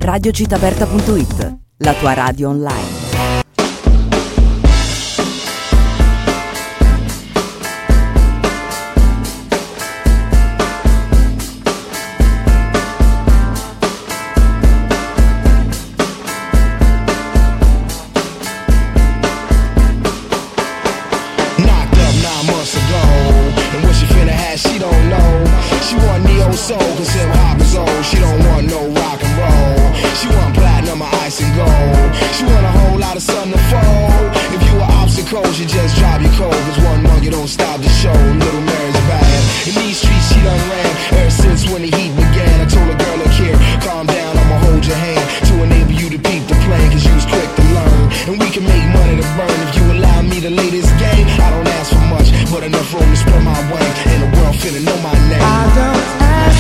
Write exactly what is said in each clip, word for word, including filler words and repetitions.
radio città aperta punto it, la tua radio online. Soul, cause hip hop is old. She don't want no rock and roll. She want platinum or ice and gold. She want a whole lot of sun to fold. If you were obstacles, you just drive your cold. Cause one monkey don't stop the show. Little Mary's bad. In these streets she done ran ever since when the heat began. I told a girl, look here, calm down, I'ma hold your hand to enable you to peep the plan. Cause you was quick to learn, and we can make money to burn. If you allow me to lay this game, I don't ask for much, but enough room to spread my wings. And the world finna know my name. I don't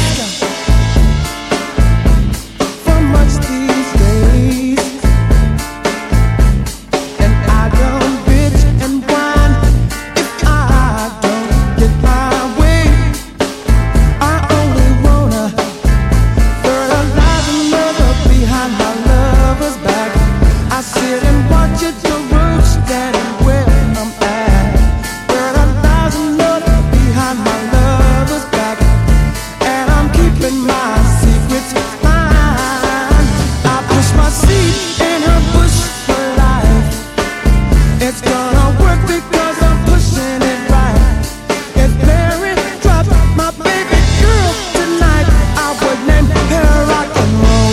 these days, and I don't bitch and whine if I don't get my way. I only wanna fertilize another behind my lover's back. I sit and watch it the road standing where I'm at. Fertilize another behind my lover's back, and I'm keeping my secrets. My seed in her bush for life. It's gonna work because I'm pushing it right. If Mary dropped my baby girl tonight, I would name her rock and roll.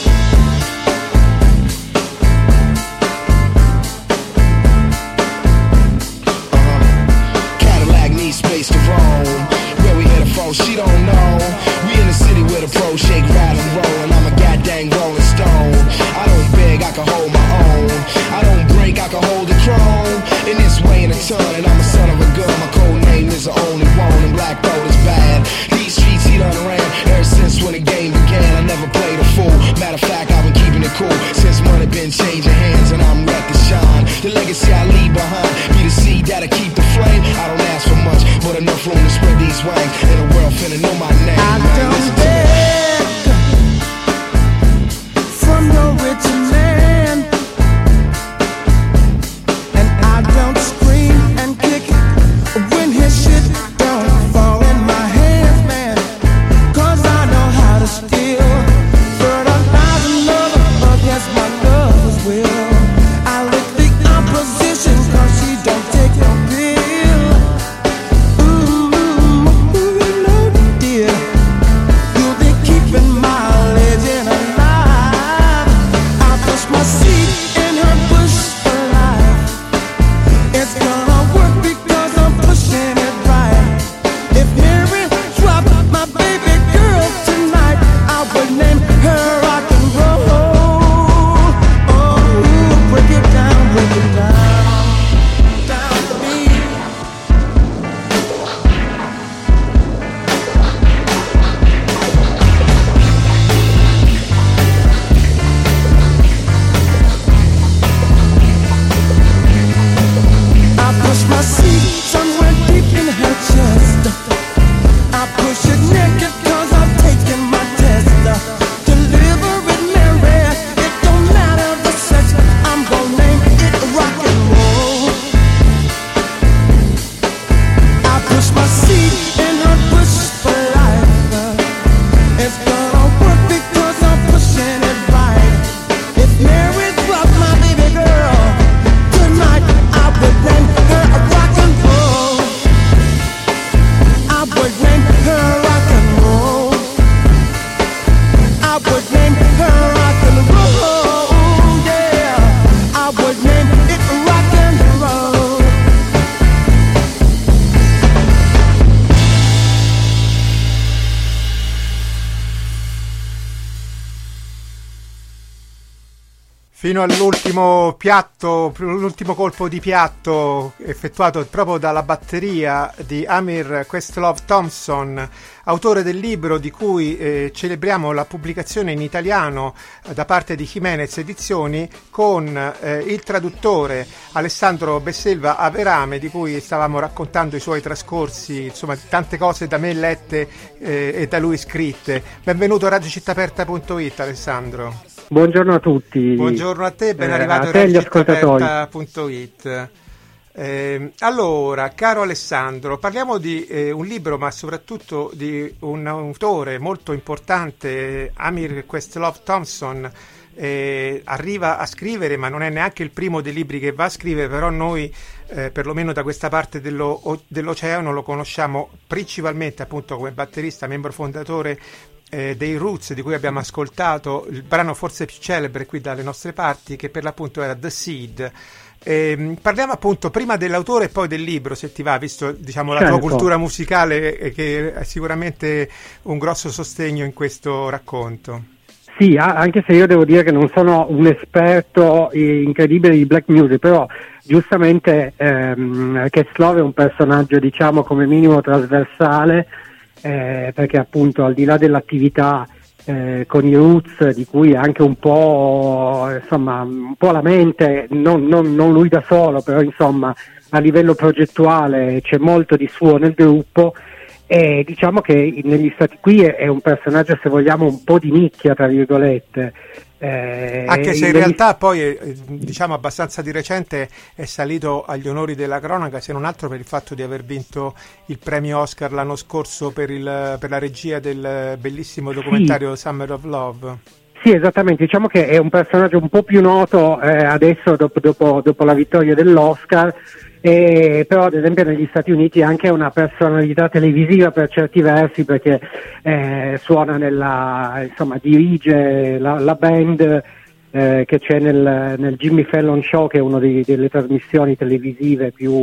Uh-huh. Cadillac needs space to roam. Where we headed from, she don't know. We in the city with a pro shake, rattle and roll, and I'm a goddamn rolling stone. I don't beg, I can hold my own. I don't break, I can hold the throne. In this way in a ton, and I'm a son of a gun. My code name is the only one, and black gold is bad. These streets he done ran ever since when the game began. I never played a fool. Matter of fact, I've been keeping it cool since money been changing hands, and I'm ready to shine. The legacy I leave behind be the seed that'll keep the flame. I don't ask for much, but enough room to spread these wings, and the world finna know my name. I don't beg from no rich man, and I don't scream and kick when his shit don't fall in my hands, man. Cause I know how to steal, fertilize another against my lover's will. I lick the opposition cause she don't take no pill. Ooh, ooh, no dear, you'll be keeping my legend alive. I push my seed in her bush for life. It's gonna work because I'm pushing it right. If Mary dropped my baby girl tonight, I would name her rock and roll. Oh, break it down, break it down, down to me. I push my seed somewhere deep in her chest. I push it naked cause I'm taking my test. Deliver it, Mary, it don't matter the sex. I'm gonna name it rock and roll. I push my seed in her bush for life. It's gonna work because I'm pushing it right. If Mary dropped my baby girl tonight, I would name her rock and roll. I would name her rock and roll. I would name her rock and roll. Yeah, I would name it rock and roll. Fino all'ultimo piatto, l'ultimo colpo di piatto effettuato proprio dalla batteria di Amir Questlove Thompson, autore del libro di cui eh, celebriamo la pubblicazione in italiano eh, da parte di Jimenez Edizioni, con eh, il traduttore Alessandro Besselva Averame, di cui stavamo raccontando i suoi trascorsi, insomma tante cose da me lette eh, e da lui scritte. Benvenuto a radio città aperta punto it, Alessandro. Buongiorno a tutti. Buongiorno a te, ben eh, arrivato a te in gli ascoltatori punto it. Eh, allora, caro Alessandro, parliamo di eh, un libro, ma soprattutto di un autore molto importante, Amir Questlove Thompson. Eh, arriva a scrivere, ma non è neanche il primo dei libri che va a scrivere, però noi eh, perlomeno da questa parte dello, o, dell'oceano lo conosciamo principalmente appunto come batterista, membro fondatore eh, dei Roots, di cui abbiamo ascoltato il brano forse più celebre qui dalle nostre parti, che per l'appunto era The Seed. Eh, parliamo appunto prima dell'autore e poi del libro, se ti va, visto diciamo certo. la tua cultura musicale eh, che è sicuramente un grosso sostegno in questo racconto. Sì, anche se io devo dire che non sono un esperto incredibile di black music, però giustamente ehm, Questlove è un personaggio diciamo come minimo trasversale, eh, perché appunto al di là dell'attività eh, con i Roots, di cui anche un po' insomma un po' la mente, non, non, non lui da solo, però insomma a livello progettuale c'è molto di suo nel gruppo. E diciamo che negli Stati qui è, è un personaggio, se vogliamo, un po' di nicchia, tra virgolette. Eh, Anche se in negli... realtà poi, eh, diciamo abbastanza di recente, è salito agli onori della cronaca, se non altro per il fatto di aver vinto il premio Oscar l'anno scorso per, il, per la regia del bellissimo documentario sì. Summer of Love. Sì, esattamente, diciamo che è un personaggio un po' più noto eh, adesso dopo, dopo, dopo la vittoria dell'Oscar. E però ad esempio negli Stati Uniti è anche una personalità televisiva per certi versi, perché eh, suona nella, insomma dirige la, la band eh, che c'è nel, nel Jimmy Fallon Show, che è una delle trasmissioni televisive più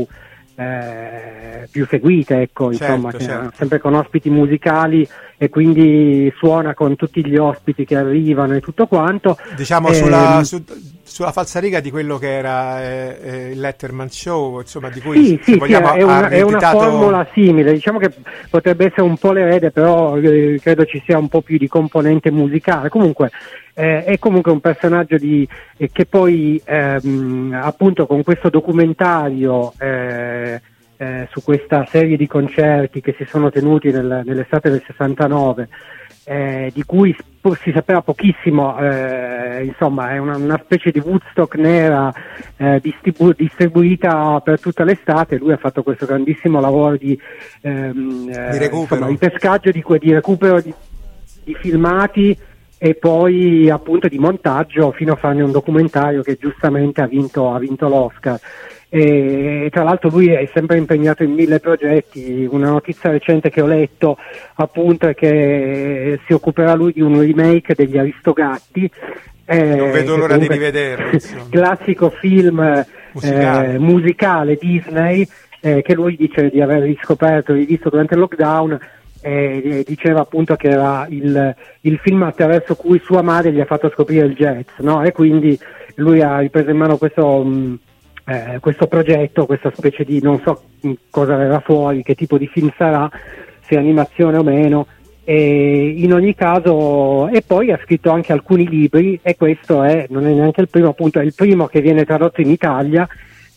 eh, più seguite, ecco, certo, insomma, che certo. sempre con ospiti musicali, e quindi suona con tutti gli ospiti che arrivano e tutto quanto. Diciamo eh, sulla, su, sulla falsariga di quello che era eh, eh, il Letterman Show, insomma, di cui sì, se sì, vogliamo sì, è, una, è una rieditato... formula simile, diciamo che potrebbe essere un po' l'erede, però eh, credo ci sia un po' più di componente musicale. Comunque eh, è comunque un personaggio di, eh, che poi ehm, appunto con questo documentario eh, eh, su questa serie di concerti che si sono tenuti nel, nell'estate del sessantanove, Eh, di cui si sapeva pochissimo, eh, insomma è una, una specie di Woodstock nera eh, distribu- distribuita per tutta l'estate. Lui ha fatto questo grandissimo lavoro di, ehm, di recupero, insomma, di pescaggio, di, di recupero di, di filmati e poi appunto di montaggio, fino a farne un documentario che giustamente ha vinto, ha vinto l'Oscar. E tra l'altro lui è sempre impegnato in mille progetti. Una notizia recente che ho letto appunto è che si occuperà lui di un remake degli Aristogatti, eh, non vedo l'ora comunque, di rivederlo, classico film musicale, eh, musicale Disney, eh, che lui dice di aver riscoperto, rivisto durante il lockdown. Eh, diceva appunto che era il, il film attraverso cui sua madre gli ha fatto scoprire il jazz, no? E quindi lui ha ripreso in mano questo mh, Eh, questo progetto, questa specie di, non so cosa verrà fuori, che tipo di film sarà, se animazione o meno, e in ogni caso, e poi ha scritto anche alcuni libri, e questo è, non è neanche il primo, appunto è il primo che viene tradotto in Italia,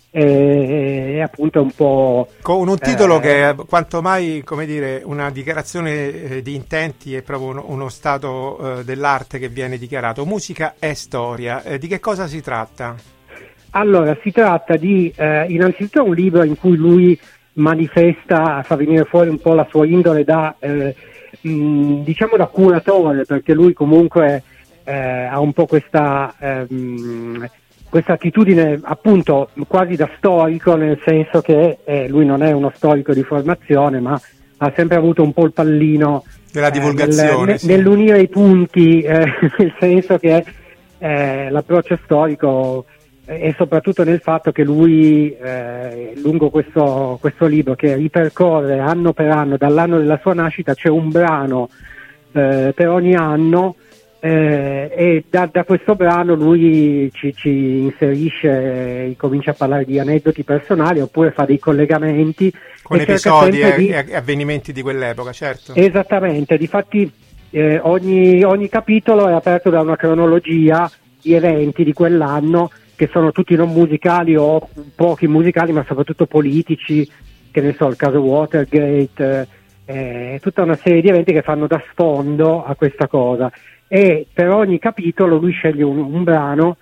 e, e appunto è un po' con un titolo eh, che è quanto mai, come dire, una dichiarazione eh, di intenti, è proprio uno, uno stato eh, dell'arte che viene dichiarato. Musica è storia. Eh, di che cosa si tratta? Allora, si tratta di, eh, innanzitutto un libro in cui lui manifesta, fa venire fuori un po' la sua indole da, eh, mh, diciamo da curatore, perché lui comunque eh, ha un po' questa, ehm, questa attitudine appunto quasi da storico, nel senso che eh, lui non è uno storico di formazione, ma ha sempre avuto un po' il pallino della divulgazione, eh, nel, sì. nell'unire i punti, eh, nel senso che eh, l'approccio storico, e soprattutto nel fatto che lui eh, lungo questo, questo libro, che ripercorre anno per anno, dall'anno della sua nascita c'è un brano eh, per ogni anno, eh, e da, da questo brano lui ci, ci inserisce, comincia a parlare di aneddoti personali oppure fa dei collegamenti con e episodi e, di... e avvenimenti di quell'epoca, certo. Esattamente, difatti eh, ogni, ogni capitolo è aperto da una cronologia di eventi di quell'anno, che sono tutti non musicali o pochi musicali, ma soprattutto politici, che ne so, il caso Watergate, eh, tutta una serie di eventi che fanno da sfondo a questa cosa. e per ogni capitolo lui sceglie un, un brano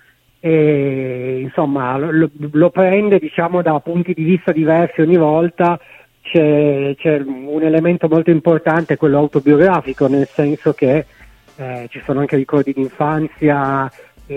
e insomma lo, lo prende, diciamo, da punti di vista diversi ogni volta. C'è, c'è un elemento molto importante, quello autobiografico, nel senso che eh, ci sono anche ricordi di infanzia.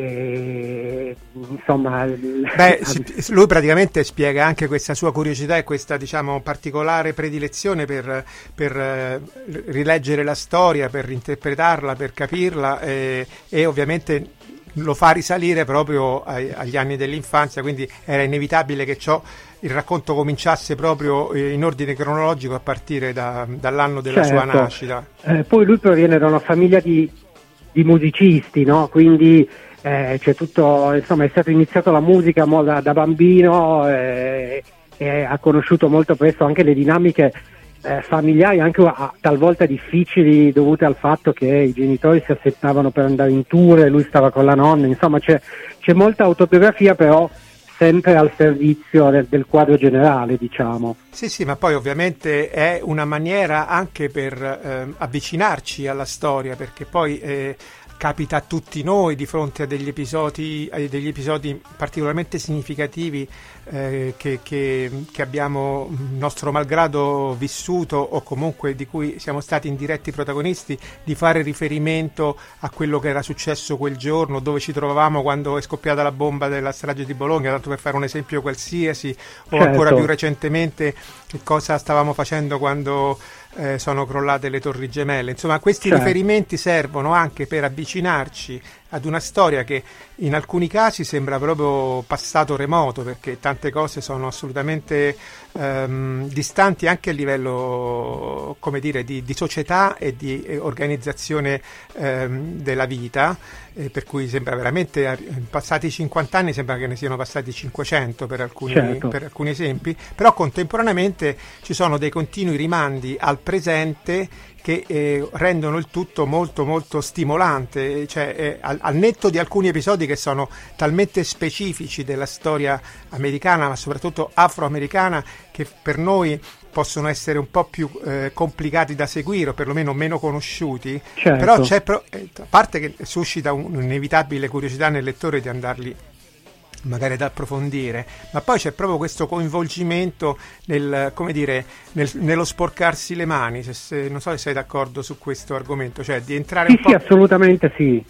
E, insomma, beh, lui praticamente spiega anche questa sua curiosità e questa, diciamo, particolare predilezione per, per eh, rileggere la storia, per interpretarla, per capirla, eh, e ovviamente lo fa risalire proprio ai, agli anni dell'infanzia, quindi era inevitabile che ciò, il racconto cominciasse proprio in ordine cronologico a partire da, dall'anno della certo. sua nascita. Eh, poi lui proviene da una famiglia di, di musicisti, no? Quindi Eh, c'è tutto, insomma, è stato iniziato la musica mo, da, da bambino eh, e ha conosciuto molto presto anche le dinamiche eh, familiari, anche a, talvolta difficili, dovute al fatto che i genitori si aspettavano per andare in tour e lui stava con la nonna. Insomma, c'è, c'è molta autobiografia, però sempre al servizio del, del quadro generale, diciamo. Sì, sì, ma poi ovviamente è una maniera anche per eh, avvicinarci alla storia, perché poi eh, capita a tutti noi di fronte a degli episodi, a degli episodi particolarmente significativi eh, che, che, che abbiamo nostro malgrado vissuto, o comunque di cui siamo stati indiretti protagonisti, di fare riferimento a quello che era successo quel giorno, dove ci trovavamo quando è scoppiata la bomba della strage di Bologna, tanto per fare un esempio qualsiasi, o certo. ancora più recentemente che cosa stavamo facendo quando Eh, sono crollate le Torri Gemelle. Insomma, questi certo. riferimenti servono anche per avvicinarci ad una storia che in alcuni casi sembra proprio passato remoto, perché tante cose sono assolutamente ehm, distanti anche a livello, come dire, di, di società e di eh, organizzazione ehm, della vita, eh, per cui sembra veramente, passati cinquanta anni sembra che ne siano passati cinquecento per alcuni, certo. per alcuni esempi, però contemporaneamente ci sono dei continui rimandi al presente che eh, rendono il tutto molto molto stimolante, cioè eh, al, al netto di alcuni episodi che sono talmente specifici della storia americana, ma soprattutto afroamericana, che per noi possono essere un po' più eh, complicati da seguire, o perlomeno meno conosciuti, certo. però c'è pro- eh, a parte che suscita un, un'inevitabile curiosità nel lettore di andarli magari ad approfondire, ma poi c'è proprio questo coinvolgimento nel, come dire, nel, nello sporcarsi le mani, se, se, non so se sei d'accordo su questo argomento, cioè di entrare sì, un po'. Sì, assolutamente sì.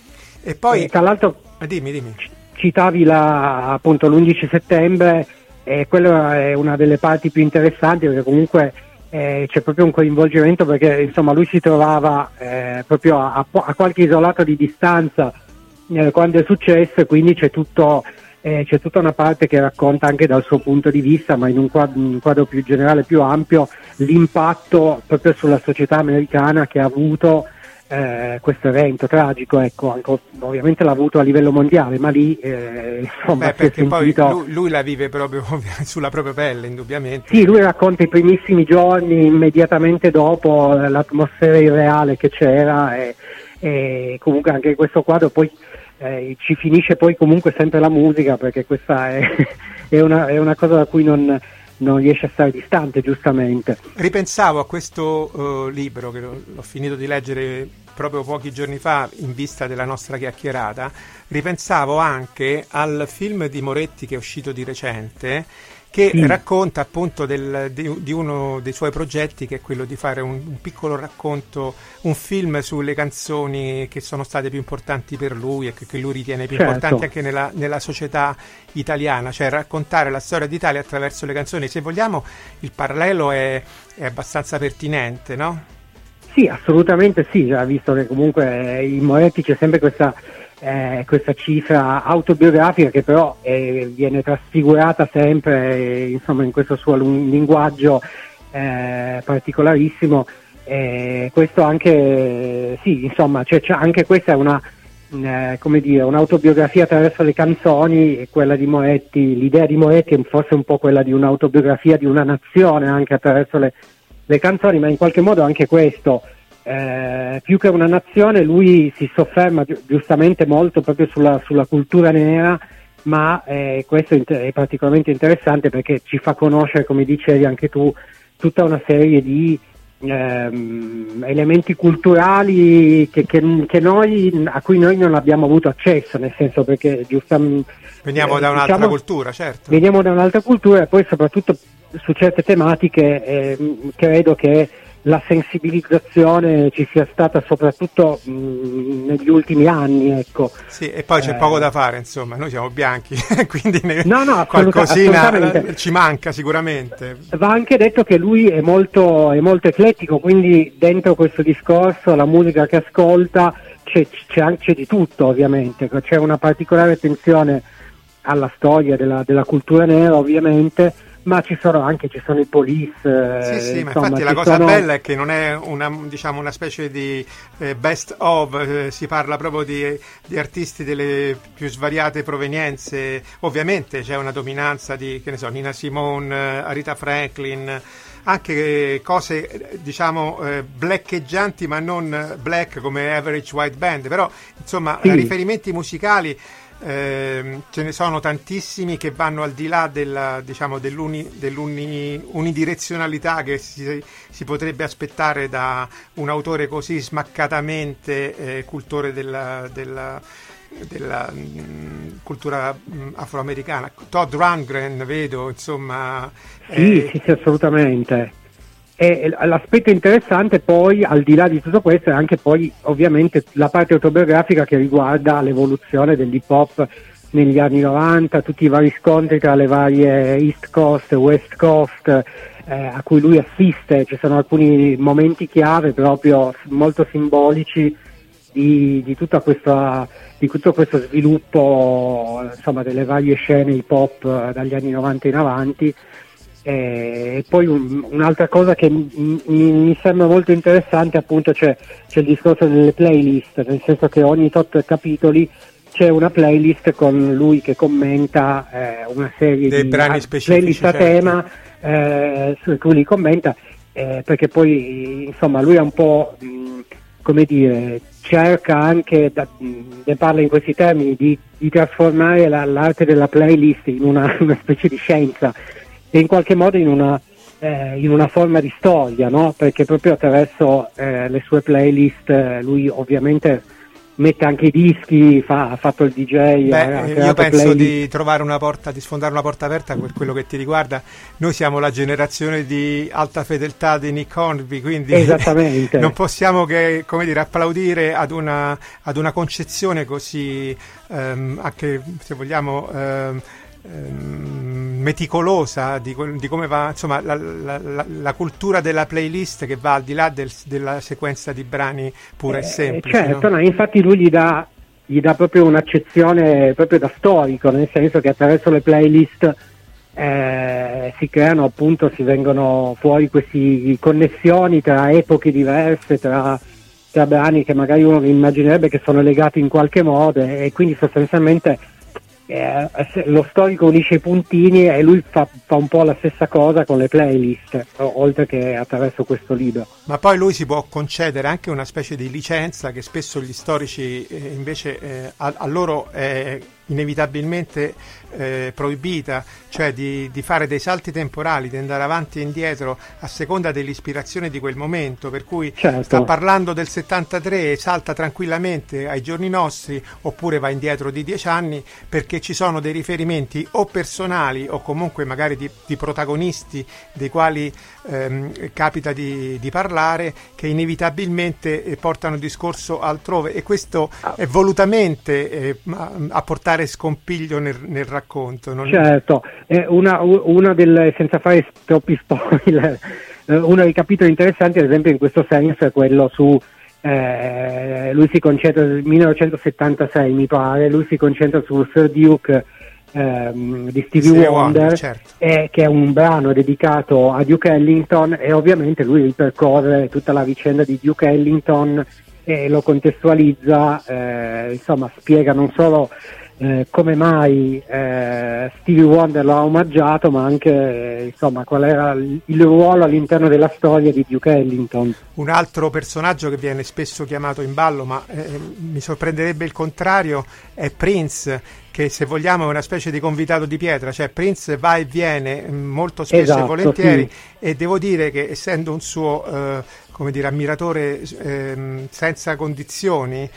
E poi, e tra l'altro, dimmi, dimmi. Citavi la, appunto l'undici settembre, e quella è una delle parti più interessanti, perché comunque eh, c'è proprio un coinvolgimento, perché insomma lui si trovava eh, proprio a, a qualche isolato di distanza quando è successo, e quindi c'è tutto eh, c'è tutta una parte che racconta anche dal suo punto di vista, ma in un quadro, un quadro più generale, più ampio, l'impatto proprio sulla società americana che ha avuto eh, questo evento tragico. Ecco, anche, ovviamente l'ha avuto a livello mondiale, ma lì eh, insomma, Beh, perché sentito... poi lui, lui la vive proprio sulla propria pelle, indubbiamente. Sì, lui racconta i primissimi giorni, immediatamente dopo, l'atmosfera irreale che c'era, e, e comunque anche in questo quadro poi Eh, ci finisce poi comunque sempre la musica, perché questa è, è, una, è una cosa da cui non, non riesce a stare distante, giustamente. Ripensavo a questo uh, libro che l'ho, l'ho finito di leggere proprio pochi giorni fa in vista della nostra chiacchierata, ripensavo anche al film di Moretti che è uscito di recente, che sì. racconta appunto del, di, di uno dei suoi progetti, che è quello di fare un, un piccolo racconto, un film sulle canzoni che sono state più importanti per lui e che, che lui ritiene più certo. importanti anche nella, nella società italiana, cioè raccontare la storia d'Italia attraverso le canzoni. Se vogliamo, il parallelo è, è abbastanza pertinente, no? Sì, assolutamente sì, visto che comunque in Moretti c'è sempre questa Eh, questa cifra autobiografica che però eh, viene trasfigurata sempre eh, insomma in questo suo lung- linguaggio eh, particolarissimo. Eh, questo anche eh, sì, insomma, cioè, cioè anche questa è una eh, come dire, un'autobiografia attraverso le canzoni, e quella di Moretti, l'idea di Moretti è forse un po' quella di un'autobiografia di una nazione anche attraverso le, le canzoni, ma in qualche modo anche questo Eh, più che una nazione, lui si sofferma gi- giustamente molto proprio sulla, sulla cultura nera, ma eh, questo è, inter- è particolarmente interessante perché ci fa conoscere, come dicevi anche tu, tutta una serie di ehm, elementi culturali che, che, che noi, a cui noi non abbiamo avuto accesso, nel senso perché giustamente veniamo eh, da un'altra diciamo, cultura, certo. Veniamo da un'altra cultura e poi soprattutto su certe tematiche eh, credo che la sensibilizzazione ci sia stata soprattutto mh, negli ultimi anni, ecco. Sì, e poi c'è eh, poco da fare, insomma, noi siamo bianchi, quindi ne, no, no, qualcosina ci manca sicuramente. Va anche detto che lui è molto, è molto eclettico, quindi dentro questo discorso la musica che ascolta c'è, c'è, c'è di tutto, ovviamente, c'è una particolare attenzione alla storia della, della cultura nera, ovviamente, ma ci sono anche ci sono i Police. Sì, sì, ma infatti la cosa sono... bella è che non è una, diciamo, una specie di eh, best of, eh, si parla proprio di, di artisti delle più svariate provenienze. Ovviamente c'è una dominanza di, che ne so, Nina Simone, Aretha Franklin, anche cose diciamo eh, blackeggianti ma non black come Average White Band, però insomma sì. riferimenti musicali Eh, ce ne sono tantissimi che vanno al di là della, diciamo, dell'uni, dell'unidirezionalità che si, si potrebbe aspettare da un autore così smaccatamente eh, cultore della, della, della mh, cultura mh, afroamericana. Todd Rundgren, vedo, insomma. Sì, eh, sì, sì, assolutamente. E l'aspetto interessante poi, al di là di tutto questo, è anche poi ovviamente la parte autobiografica che riguarda l'evoluzione dell'hip hop negli anni novanta, tutti i vari scontri tra le varie East Coast e West Coast eh, a cui lui assiste. Ci sono alcuni momenti chiave proprio molto simbolici di, di, tutta questa, di tutto questo sviluppo, insomma, delle varie scene hip hop dagli anni novanta in avanti. E poi un, un'altra cosa che mi, mi sembra molto interessante, appunto, c'è, c'è il discorso delle playlist, nel senso che ogni tot capitoli c'è una playlist con lui che commenta eh, una serie dei di brani specifici, playlist a certo. tema eh, su cui li commenta, eh, perché poi insomma lui è un po' mh, come dire, cerca anche, da, ne parla in questi termini, di, di trasformare la, l'arte della playlist in una, una specie di scienza e in qualche modo in una, eh, in una forma di storia, no? Perché proprio attraverso eh, le sue playlist eh, lui ovviamente mette anche i dischi, fa, ha fatto il D J. Beh, ha io penso playlist. di trovare una porta, di sfondare una porta aperta per quello che ti riguarda. Noi siamo la generazione di alta fedeltà di Nick Hornby, quindi esattamente. non possiamo che, come dire, applaudire ad una, ad una concezione così ehm, anche, se vogliamo, ehm, meticolosa di, di come va, insomma, la, la, la, la cultura della playlist che va al di là del, della sequenza di brani pura eh, e semplice. Certo, no? No, infatti lui gli dà, gli dà proprio un'accezione proprio da storico, nel senso che attraverso le playlist eh, si creano, appunto, si vengono fuori queste connessioni tra epoche diverse, tra, tra brani che magari uno immaginerebbe che sono legati in qualche modo, e quindi sostanzialmente Eh, lo storico unisce i puntini e lui fa, fa un po' la stessa cosa con le playlist, oltre che attraverso questo libro. Ma poi lui si può concedere anche una specie di licenza che spesso gli storici eh, invece eh, a, a loro è inevitabilmente eh, proibita, cioè di, di fare dei salti temporali, di andare avanti e indietro a seconda dell'ispirazione di quel momento, per cui certo. sta parlando del settantatré e salta tranquillamente ai giorni nostri, oppure va indietro di dieci anni, perché ci sono dei riferimenti o personali o comunque magari di, di protagonisti dei quali ehm, capita di, di parlare, che inevitabilmente eh, portano il discorso altrove, e questo è volutamente eh, a portare scompiglio nel, nel racconto. Non... Certo, eh, una, una delle, senza fare troppi spoiler, eh, uno dei capitoli interessanti, ad esempio, in questo senso è quello su eh, lui si concentra nel millenovecentosettantasei, mi pare, lui si concentra su Sir Duke ehm, di Stevie Wonder, Wonder certo. eh, che è un brano dedicato a Duke Ellington, e ovviamente lui ripercorre tutta la vicenda di Duke Ellington e lo contestualizza, eh, insomma spiega non solo eh, come mai eh, Stevie Wonder lo ha omaggiato, ma anche eh, insomma qual era il, il ruolo all'interno della storia di Duke Ellington. Un altro personaggio che viene spesso chiamato in ballo, ma eh, mi sorprenderebbe il contrario, è Prince, che se vogliamo è una specie di convitato di pietra, cioè Prince va e viene molto spesso esatto, e volentieri, sì. E devo dire che essendo un suo eh, come dire, ammiratore eh, senza condizioni,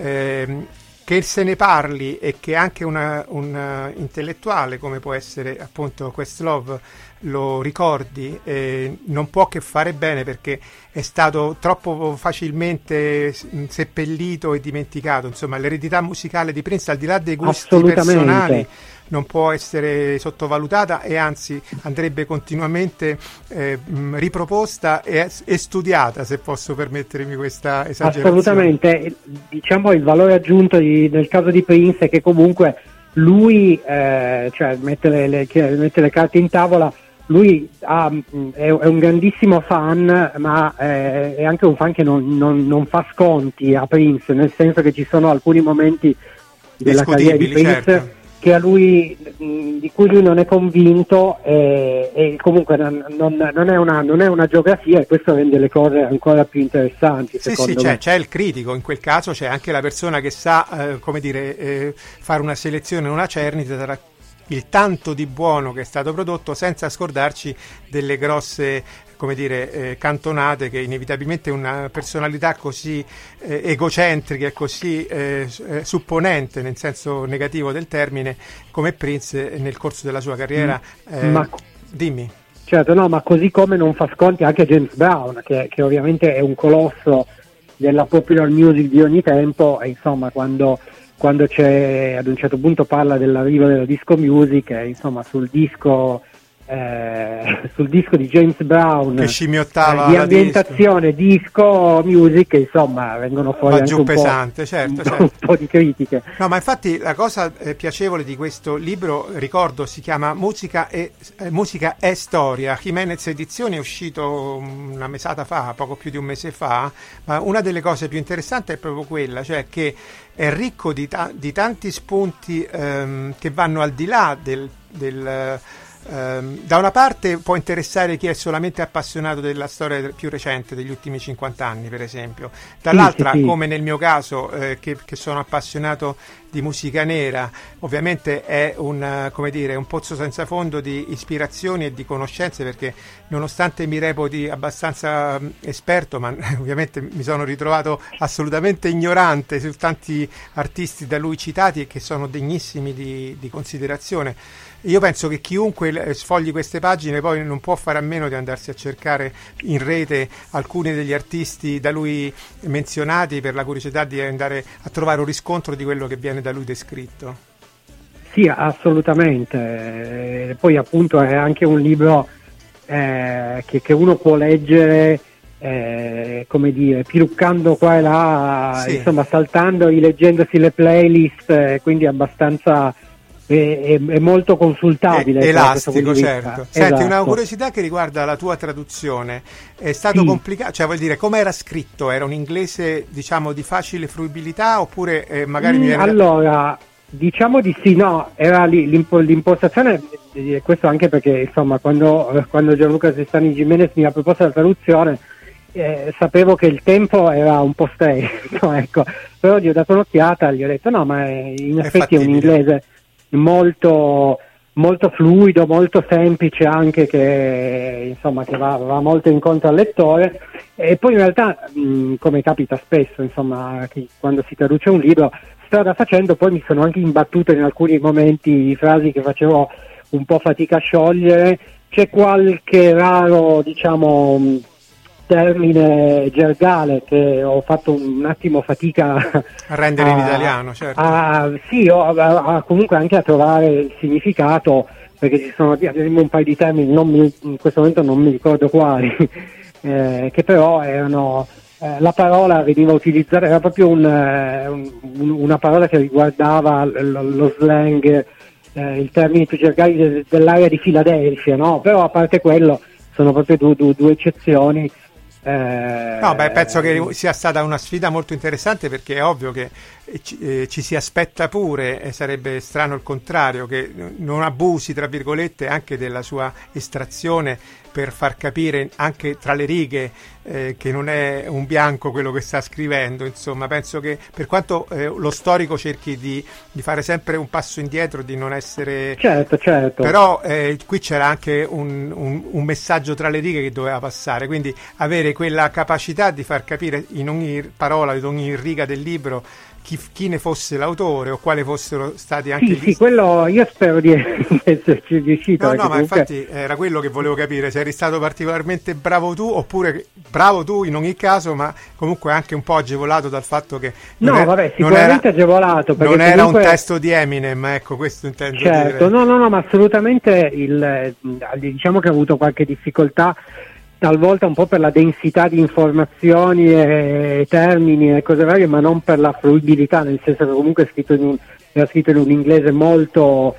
eh, che se ne parli e che anche una, un intellettuale come può essere appunto Questlove lo ricordi, eh, non può che fare bene, perché è stato troppo facilmente seppellito e dimenticato. Insomma, l'eredità musicale di Prince, al di là dei gusti personali, non può essere sottovalutata, e anzi andrebbe continuamente eh, riproposta e, e studiata, se posso permettermi questa esagerazione. Assolutamente, diciamo il valore aggiunto di, nel caso di Prince è che comunque lui eh, cioè mette le, le, mette le carte in tavola. Lui ha, è, è un grandissimo fan, ma eh, è anche un fan che non, non, non fa sconti a Prince, nel senso che ci sono alcuni momenti della carriera di Prince, certo, che a lui, di cui lui non è convinto, e, e comunque non, non, non, è una, non è una geografia, e questo rende le cose ancora più interessanti. Sì, secondo sì, me. C'è, c'è il critico, in quel caso c'è anche la persona che sa eh, come dire eh, fare una selezione, una cernita tra il tanto di buono che è stato prodotto, senza scordarci delle grosse, come dire, eh, cantonate, che inevitabilmente una personalità così eh, egocentrica e così eh, supponente nel senso negativo del termine come Prince eh, nel corso della sua carriera eh, ma, dimmi. Certo, no, ma così come non fa sconti anche James Brown, che, che ovviamente è un colosso della popular music di ogni tempo, e insomma quando quando c'è, ad un certo punto parla dell'arrivo della disco music, e insomma sul disco eh, sul disco di James Brown, che scimmiottava eh, di ambientazione disco. disco music, insomma vengono fuori va anche giù un, pesante, po', certo, un, certo. un po' di critiche. No, ma infatti la cosa eh, piacevole di questo libro, ricordo, si chiama Musica e, eh, Musica e Storia. Jimenez Edizioni è uscito una mesata fa, poco più di un mese fa, ma una delle cose più interessanti è proprio quella, cioè che è ricco di, ta- di tanti spunti ehm, che vanno al di là del... del Um, da una parte può interessare chi è solamente appassionato della storia più recente degli ultimi cinquanta anni, per esempio, dall'altra sì, sì, sì. come nel mio caso eh, che, che sono appassionato di musica nera, ovviamente è un, come dire, un pozzo senza fondo di ispirazioni e di conoscenze, perché nonostante mi reputi abbastanza um, esperto, ma ovviamente mi sono ritrovato assolutamente ignorante su tanti artisti da lui citati e che sono degnissimi di, di considerazione. Io penso che chiunque sfogli queste pagine poi non può fare a meno di andarsi a cercare in rete alcuni degli artisti da lui menzionati, per la curiosità di andare a trovare un riscontro di quello che viene da lui descritto. Sì, assolutamente. E poi appunto è anche un libro eh, che, che uno può leggere eh, come dire, piluccando qua e là, sì, insomma saltando, rileggendosi le playlist, eh, quindi abbastanza... È, è, è molto consultabile, è elastico, certo. Senti, esatto. Una curiosità che riguarda la tua traduzione, è stato sì. complicato, cioè vuol dire come era scritto? Era un inglese diciamo di facile fruibilità, oppure eh, magari mm, mi viene... allora diciamo di sì, no, era l'impo- l'impostazione, questo anche perché insomma quando, quando Gianluca Sestani Jimenez mi ha proposto la traduzione eh, sapevo che il tempo era un po' stretto, ecco, però gli ho dato un'occhiata, gli ho detto no, ma in è effetti è un fattibile. inglese molto molto fluido, molto semplice, anche che insomma che va, va molto incontro al lettore. E poi in realtà mh, come capita spesso insomma che quando si traduce un libro, strada facendo poi mi sono anche imbattuto in alcuni momenti frasi che facevo un po' fatica a sciogliere, c'è qualche raro diciamo termine gergale che ho fatto un attimo fatica a rendere a, in italiano, certo. A, sì, o a, a, comunque anche a trovare il significato, perché ci sono un paio di termini, non mi, in questo momento non mi ricordo quali, eh, che però erano, eh, la parola veniva utilizzata, era proprio un, un, una parola che riguardava lo, lo slang, eh, i termini più gergali de, dell'area di Filadelfia, no? Però a parte quello sono proprio due, due, due eccezioni. Eh, no, beh, penso che sia stata una sfida molto interessante, perché è ovvio che ci, eh, ci si aspetta pure, e sarebbe strano il contrario, che non abusi, tra virgolette, anche della sua estrazione per far capire anche tra le righe eh, che non è un bianco quello che sta scrivendo. Insomma, penso che per quanto eh, lo storico cerchi di, di fare sempre un passo indietro, di non essere... Certo, certo. Però eh, qui c'era anche un, un, un messaggio tra le righe che doveva passare, quindi avere quella capacità di far capire in ogni parola, in ogni riga del libro Chi, chi ne fosse l'autore o quale fossero stati anche sì, gli... Sì, quello io spero di esserci riuscito. No, no, ma comunque... infatti era quello che volevo capire, se eri stato particolarmente bravo tu, oppure bravo tu in ogni caso, ma comunque anche un po' agevolato dal fatto che... No, era, vabbè, sicuramente era, agevolato. Non era comunque... un testo di Eminem, ecco, questo intendo certo, dire. no, no, no, ma assolutamente il, diciamo che ho avuto qualche difficoltà talvolta un po' per la densità di informazioni e termini e cose varie, ma non per la fruibilità, nel senso che comunque è scritto in un, era scritto in un inglese molto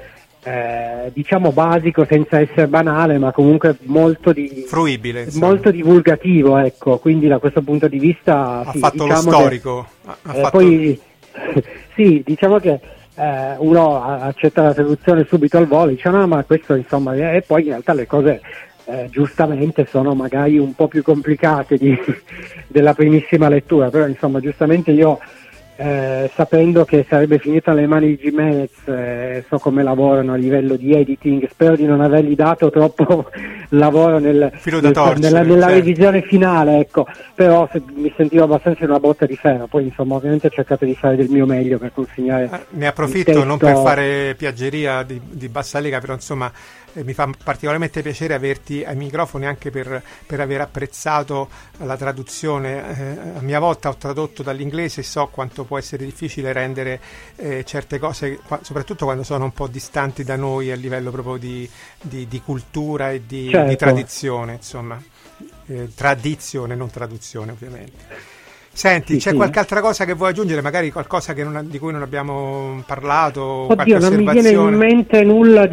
eh, diciamo basico, senza essere banale, ma comunque molto di fruibile, insomma. Molto divulgativo, ecco, quindi da questo punto di vista ha sì, fatto diciamo lo storico che, ha eh, fatto... poi sì, diciamo che eh, uno accetta la traduzione subito al volo, dice no, ma questo insomma, e poi in realtà le cose Eh, giustamente sono magari un po' più complicate di, della primissima lettura, però insomma giustamente io eh, sapendo che sarebbe finita alle mani di Jimenez, eh, so come lavorano a livello di editing, spero di non avergli dato troppo lavoro nel, Filo da torcere, nella, nella certo. revisione finale, ecco, però se, mi sentivo abbastanza in una botta di ferro, poi insomma ovviamente ho cercato di fare del mio meglio per consegnare eh, ne approfitto testo... non per fare piaggeria di, di bassa lega, però insomma eh, mi fa particolarmente piacere averti ai microfoni, anche per, per aver apprezzato la traduzione. Eh, a mia volta ho tradotto dall'inglese e so quanto può essere difficile rendere eh, certe cose, qua, soprattutto quando sono un po' distanti da noi a livello proprio di, di, di cultura e di, certo. di tradizione, insomma, eh, tradizione, non traduzione ovviamente. Senti, sì, c'è sì. qualche altra cosa che vuoi aggiungere? Magari qualcosa che non, di cui non abbiamo parlato? Oddio, non mi viene in mente nulla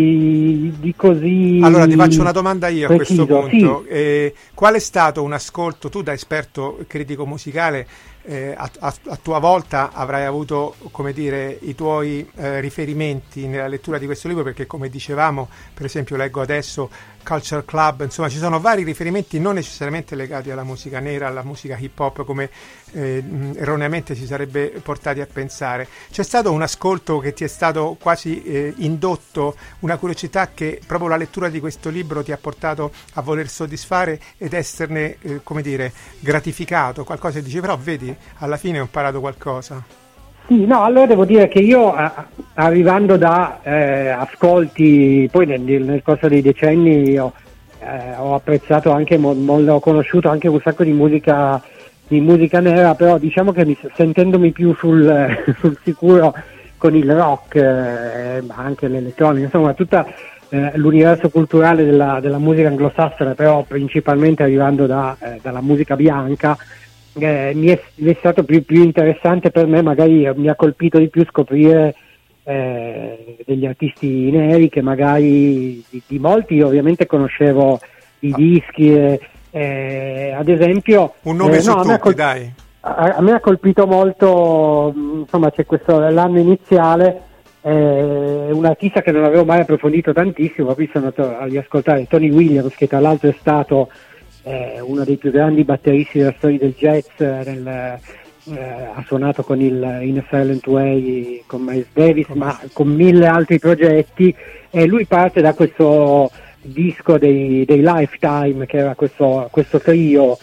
di, di così. Allora ti faccio una domanda io preciso, a questo punto. Sì. Eh, qual è stato un ascolto, tu da esperto critico musicale, eh, a, a, a tua volta avrai avuto, come dire, i tuoi eh, riferimenti nella lettura di questo libro, perché come dicevamo, per esempio leggo adesso Culture Club, insomma ci sono vari riferimenti non necessariamente legati alla musica nera, alla musica hip hop, come eh, erroneamente si sarebbe portati a pensare. C'è stato un ascolto che ti è stato quasi eh, indotto, una curiosità che proprio la lettura di questo libro ti ha portato a voler soddisfare ed esserne, eh, come dire, gratificato, qualcosa che dici, però vedi, alla fine ho imparato qualcosa. Sì, no, allora devo dire che io a, arrivando da eh, ascolti, poi nel, nel corso dei decenni ho, eh, ho apprezzato anche, mo, mo, ho conosciuto anche un sacco di musica di musica nera, però diciamo che mi, sentendomi più sul, eh, sul sicuro con il rock, eh, ma anche l'elettronica, insomma tutta eh, l'universo culturale della, della musica anglosassone, però principalmente arrivando da, eh, dalla musica bianca. Eh, mi, è, mi è stato più, più interessante per me, magari mi ha colpito di più scoprire eh, degli artisti neri che magari di, di molti io ovviamente conoscevo i dischi, eh, eh, ad esempio un nome eh, su no, tutti, a me, col- dai. a, a me ha colpito molto, insomma c'è questo l'anno iniziale, eh, un artista che non avevo mai approfondito tantissimo, poi sono andato a riascoltare Tony Williams, che tra l'altro è stato Eh, uno dei più grandi batteristi della storia del jazz, nel, eh, ha suonato con il In a Silent Way con Miles Davis, ma con mille altri progetti, e lui parte da questo disco dei, dei Lifetime, che era questo, questo trio,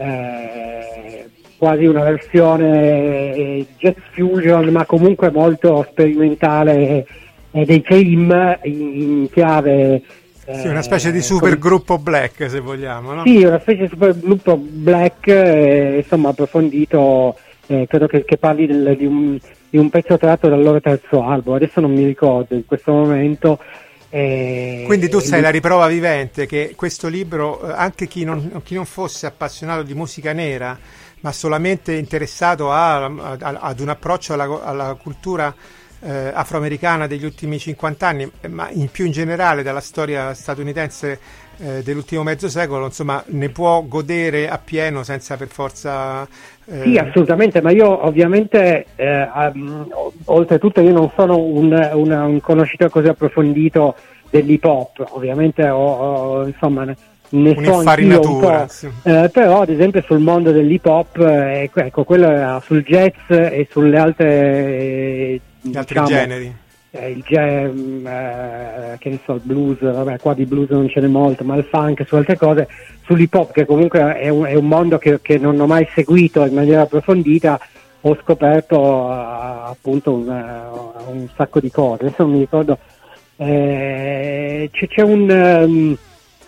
eh, quasi una versione jazz fusion, ma comunque molto sperimentale, eh, dei Cream in, in chiave. Sì, una specie di super gruppo black, se vogliamo, no? Sì, una specie di super gruppo black, eh, insomma approfondito, eh, credo che, che parli del, di, un, di un pezzo tratto dal loro terzo album, adesso non mi ricordo in questo momento. Eh, Quindi tu sei eh, la riprova vivente che questo libro, anche chi non, chi non fosse appassionato di musica nera, ma solamente interessato a, a, ad un approccio alla, alla cultura Eh, afroamericana degli ultimi cinquanta anni, ma in più in generale dalla storia statunitense eh, dell'ultimo mezzo secolo, insomma, ne può godere appieno senza per forza... Eh... Sì, assolutamente, ma io ovviamente, eh, um, oltretutto io non sono un, un, un conoscitore così approfondito dell'hip hop, ovviamente ho, ho insomma... ne so anch'io un po', sì. eh, però ad esempio sul mondo dell'hip hop, eh, ecco, quello era sul jazz e sulle altre eh, Gli altri diciamo, generi, eh, il jazz, eh, che ne so, il blues, vabbè, qua di blues non ce n'è molto, ma il funk, su altre cose, sull'hip hop, che comunque è un, è un mondo che, che non ho mai seguito in maniera approfondita, ho scoperto uh, appunto un, uh, un sacco di cose. Adesso non mi ricordo, eh, c'è, c'è un um,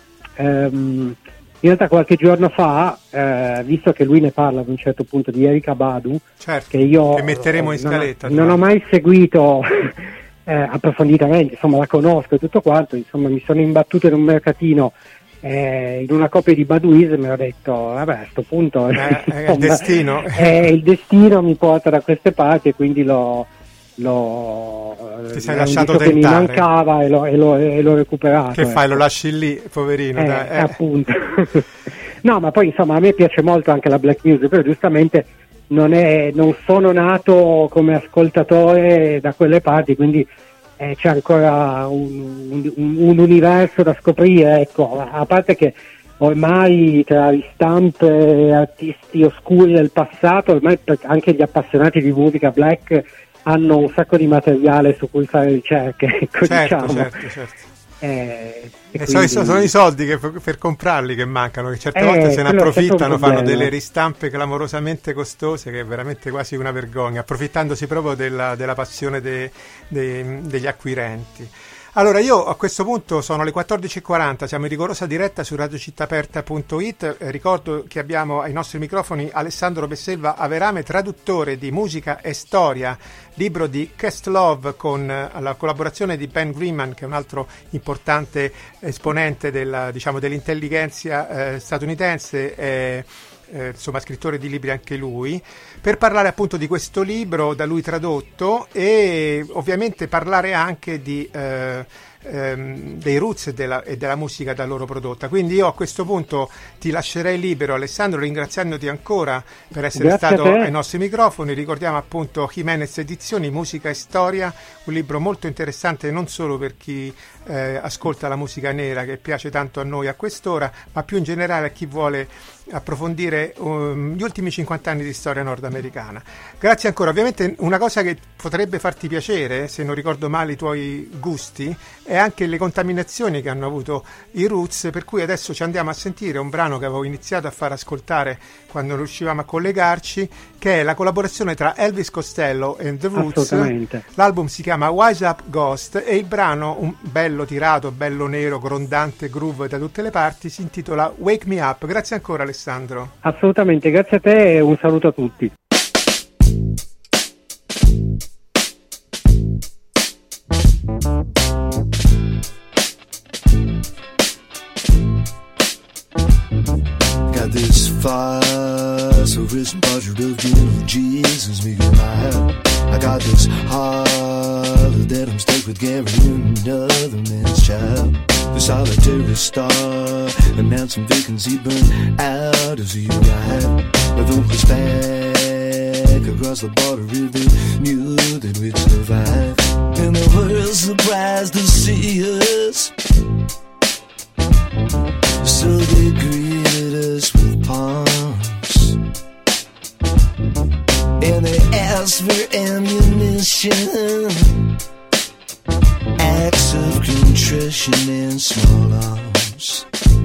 Um, in realtà qualche giorno fa, eh, visto che lui ne parla ad un certo punto di Erykah Badu, certo, che io che metteremo in scaletta, non, non ho mai seguito eh, approfonditamente, insomma la conosco e tutto quanto, insomma mi sono imbattuto in un mercatino eh, in una copia di Baduism e ho detto vabbè, a sto punto eh, insomma, è il destino eh, il destino mi porta da queste parti e quindi l'ho Lo, ti sei lasciato che mi tentare, mancava e l'ho, e l'ho, e l'ho recuperato. Che fai? Ecco. Lo lasci lì, poverino? Eh, dai, eh. Appunto. No, ma poi insomma a me piace molto anche la black music, però giustamente non, è, non sono nato come ascoltatore da quelle parti, quindi eh, c'è ancora un, un, un universo da scoprire, ecco, a parte che ormai tra ristampe e artisti oscuri del passato, ormai anche gli appassionati di musica black hanno un sacco di materiale su cui fare ricerche, ecco, certo, diciamo. certo, certo. Eh, e e quindi... sono, sono i soldi che per comprarli che mancano, che certe eh, volte se ne approfittano, fanno delle ristampe clamorosamente costose, che è veramente quasi una vergogna, approfittandosi proprio della, della passione de, de, degli acquirenti. Allora, io a questo punto sono le quattordici e quaranta, siamo in rigorosa diretta su radio città aperta punto it. Eh, ricordo che abbiamo ai nostri microfoni Alessandro Besselva Averame, traduttore di Musica e Storia, libro di Questlove con eh, la collaborazione di Ben Greenman, che è un altro importante esponente della, diciamo, dell'intelligenza eh, statunitense, eh, Eh, insomma scrittore di libri anche lui, per parlare appunto di questo libro da lui tradotto e ovviamente parlare anche di eh, ehm, dei roots e della, e della musica da loro prodotta. Quindi io a questo punto ti lascerei libero, Alessandro, ringraziandoti ancora per essere Grazie stato ai nostri microfoni. Ricordiamo appunto Jimenez Edizioni, Musica e Storia, un libro molto interessante non solo per chi eh, ascolta la musica nera, che piace tanto a noi a quest'ora, ma più in generale a chi vuole approfondire um, gli ultimi cinquanta anni di storia nordamericana. Grazie ancora. Ovviamente una cosa che potrebbe farti piacere, se non ricordo male i tuoi gusti, è anche le contaminazioni che hanno avuto i Roots, per cui adesso ci andiamo a sentire un brano che avevo iniziato a far ascoltare quando riuscivamo a collegarci, che è la collaborazione tra Elvis Costello e The Roots. L'album si chiama Wise Up Ghost e il brano, un bello tirato, bello nero, grondante groove da tutte le parti, si intitola Wake Me Up. Grazie ancora Alessandro. Assolutamente, grazie a te e un saluto a tutti. Got this fire, so risen portrait of gentle Jesus me in my head. I got this heart that I'm stuck with carrying another man's child. The solitary star, and now some vacancy burned out as you had. But though it's back across the border, they knew that we'd survive. And they were surprised to see us, so they greeted us with palms, and they asked for ammunition, acts of contrition and small arms.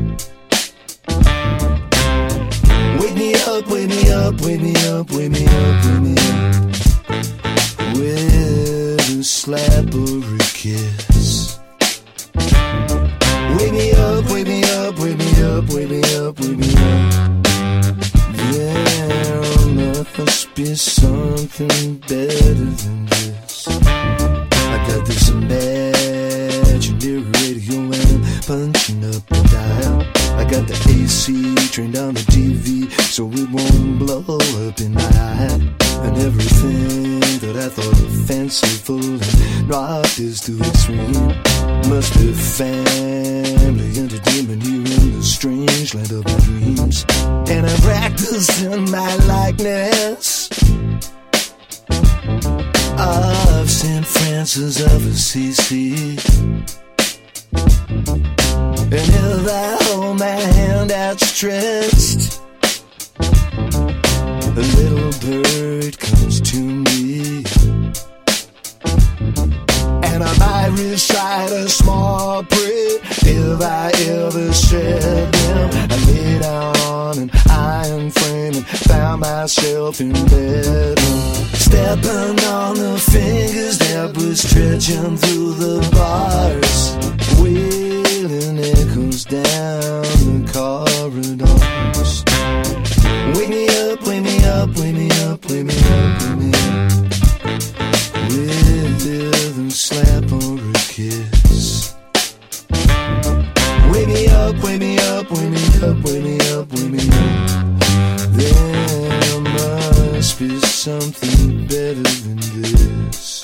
Wake me up, wake me up, wake me up, wake me up, wake me up, with a slap or a kiss. Wake me up, wake me up, wake me up, wake me up, wake me up. There must be something better than this. I got this imaginary radio and I'm punching up the dial. I got the A C turned on the T V so it won't blow up in my eye. And everything that I thought fanciful and rocked is too extreme. Must be family entertainment you strange land of my dreams, and I practice in my likeness of Saint Francis of Assisi. And if I hold my hand outstretched, a little bird comes to me, and I might recite a small prayer if I ever said them. I lay down on an iron frame and found myself in bed, stepping on the fingers that were stretching through the bars, wailing echoes down the corridors. Wake me up, wake me up, wake me up, wake me up, wake me up, with a slap or a kiss. Wake me up, wake me up, wake me up, wake me up, wake me up. There must be something better than this.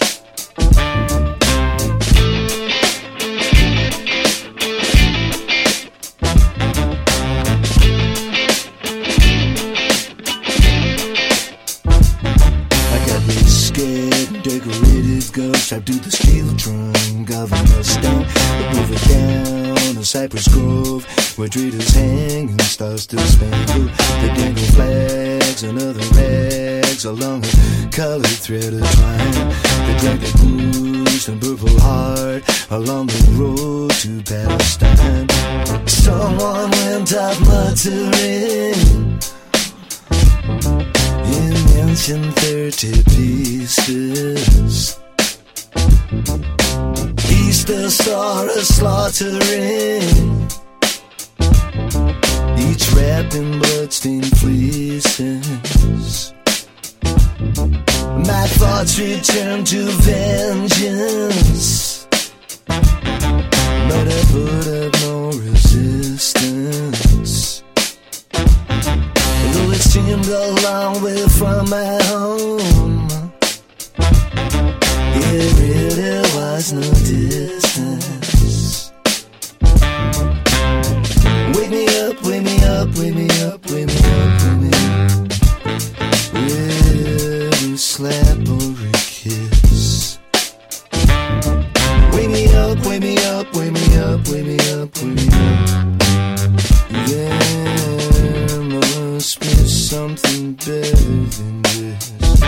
Strapped to the steel trunk of a Mustang, move it down a cypress grove where traders hang and stars to spangle. They dangle flags and other rags along a colored thread of twine. They drag their bruised and purple heart along the road to Palestine. Someone went up muttering in mentioned thirty pieces. Easter saw us slaughtering, each wrapped in bloodstained fleeces. My thoughts return to vengeance, but I put up no resistance. Though it seemed a long way from my home, it really was no distance. Wake me up, wake me up, wake me up, wake me up, wake me up, with a slap or a kiss. Wake me up, wake me up, wake me up, wake me up, wake me up. There must be something better than this.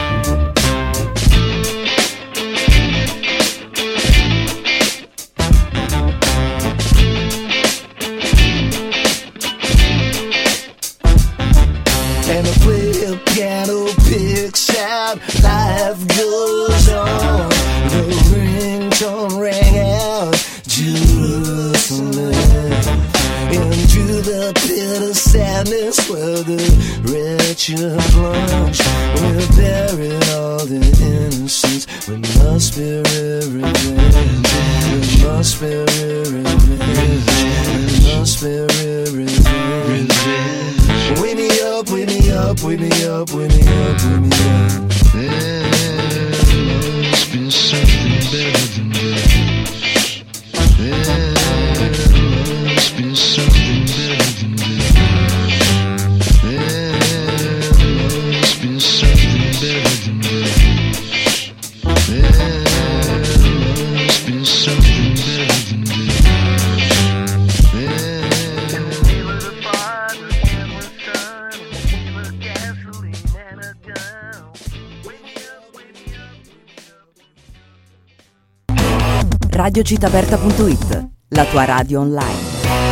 And I play a piano, picks out, life goes on. The ringtone rang out, Jerusalem. Into the pit of sadness where the wretched plunge. We buried all the innocence. We must be revenge. We must be revenge. We must be revenge. Wake me up, wake me up, wake me up, wake me up, wake me up. There must be something better than this. There must be something better than this. There must be something better than this. There must be something better than this. radio città aperta punto it, la tua radio online.